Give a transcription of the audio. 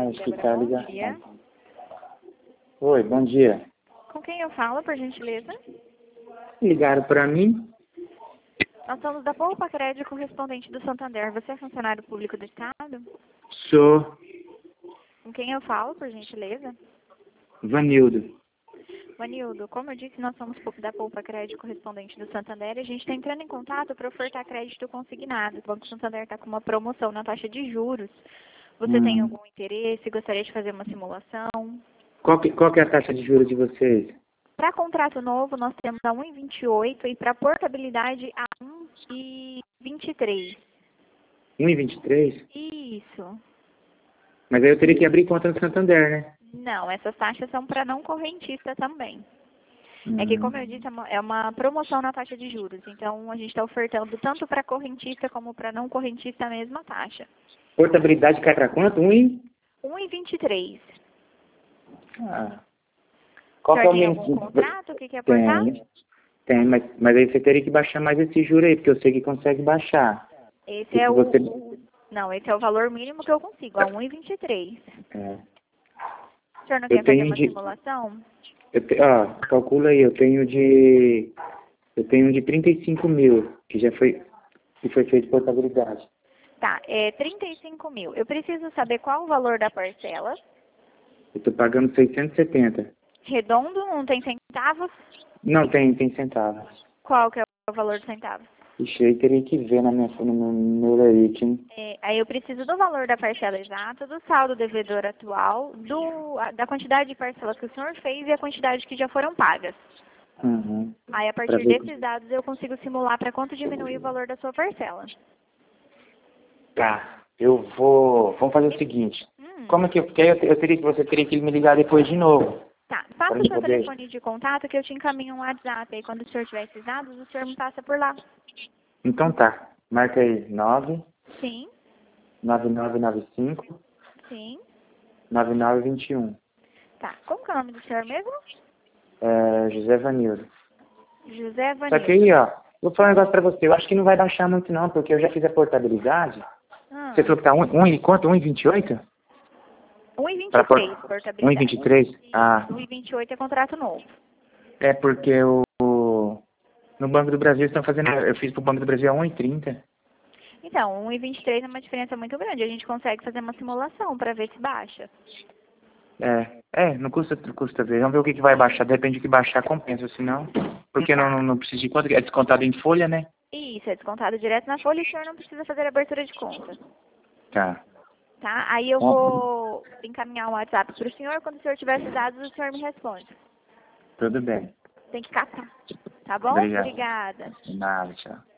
acho que Débora, tá bom ligado. dia. Oi, bom dia. Com quem eu falo, por gentileza? Ligaram pra mim? Nós somos da Poupa Crédito, correspondente do Santander. Você é funcionário público do Estado? Sou Com quem eu falo, por gentileza? Vanildo. Vanildo, como eu disse, nós somos da Poupa Crédito, correspondente do Santander, e a gente está entrando em contato para ofertar crédito consignado. O Banco Santander está com uma promoção na taxa de juros. Você tem Hum. algum interesse? Gostaria de fazer uma simulação? Qual que é a taxa de juros de vocês? Para contrato novo, nós temos a 1,28 e para portabilidade a 1,23. 1,23? Isso. Mas aí eu teria que abrir conta no Santander, né? Não, essas taxas são para não correntista também. É que, Hum. como eu disse, é uma promoção na taxa de juros. Então, a gente está ofertando tanto para correntista como para não correntista a mesma taxa. Portabilidade cai pra quanto? 1,23. Ah. O Qual que é senhor o tem algum mínimo? contrato que quer aportar? Tem, mas aí você teria que baixar mais esse juro aí, porque eu sei que consegue baixar. Esse E é se você... Não, esse é o valor mínimo que eu consigo, a 1,23. É. O senhor não Eu quer fazer tenho uma de... simulação? Calcula aí, eu tenho de 35 mil, que foi feito portabilidade. Tá, é 35 mil. Eu preciso saber qual o valor da parcela. Eu tô pagando 670. Redondo, não tem centavos? Não, tem centavos. Qual que é o valor dos centavos? Ixi, aí teria que ver no meu leite, hein? Aí eu preciso do valor da parcela exata, do saldo devedor atual, da quantidade de parcelas que o senhor fez e a quantidade que já foram pagas. Uhum. Aí, a Pra partir ver. desses dados, eu consigo simular para quanto diminuir o valor da sua parcela. Tá, vamos fazer o seguinte. Hum, Como é que porque aí você teria que me ligar depois de novo. tá, Pra passa o mim seu poder. telefone de contato que eu te encaminho um WhatsApp. Aí, quando o senhor tiver esses dados, o senhor me passa por lá. Então tá. Marca aí. 9 Sim, 9995 sim. 9921. Tá, como que é o nome do senhor mesmo? José Vanildo. José Só que Vanildo. aí, ó, vou falar um negócio pra você. Eu acho que não vai baixar muito não, porque eu já fiz a portabilidade. Você Ah, falou que tá e quanto? 1,28? Para 1,23 portabilidade. 1,23? Ah, 1,28 é contrato novo. é porque no Banco do Brasil estão fazendo. Eu fiz pro Banco do Brasil a 1,30. Então, 1,23 é uma diferença muito grande. A gente consegue fazer uma simulação para ver se baixa. Não custa ver. Vamos ver o que vai baixar. Depende do que baixar, compensa. Senão, porque não precisa de quanto? É descontado em folha, né? Isso, é descontado direto na folha e o senhor não precisa fazer abertura de conta. Tá. Tá? Aí eu Bom, vou encaminhar um WhatsApp para o senhor. Quando o senhor tiver esses dados, o senhor me responde. tudo bem. Tem que catar. Tá bom? Obrigado. Obrigada. De nada, tchau.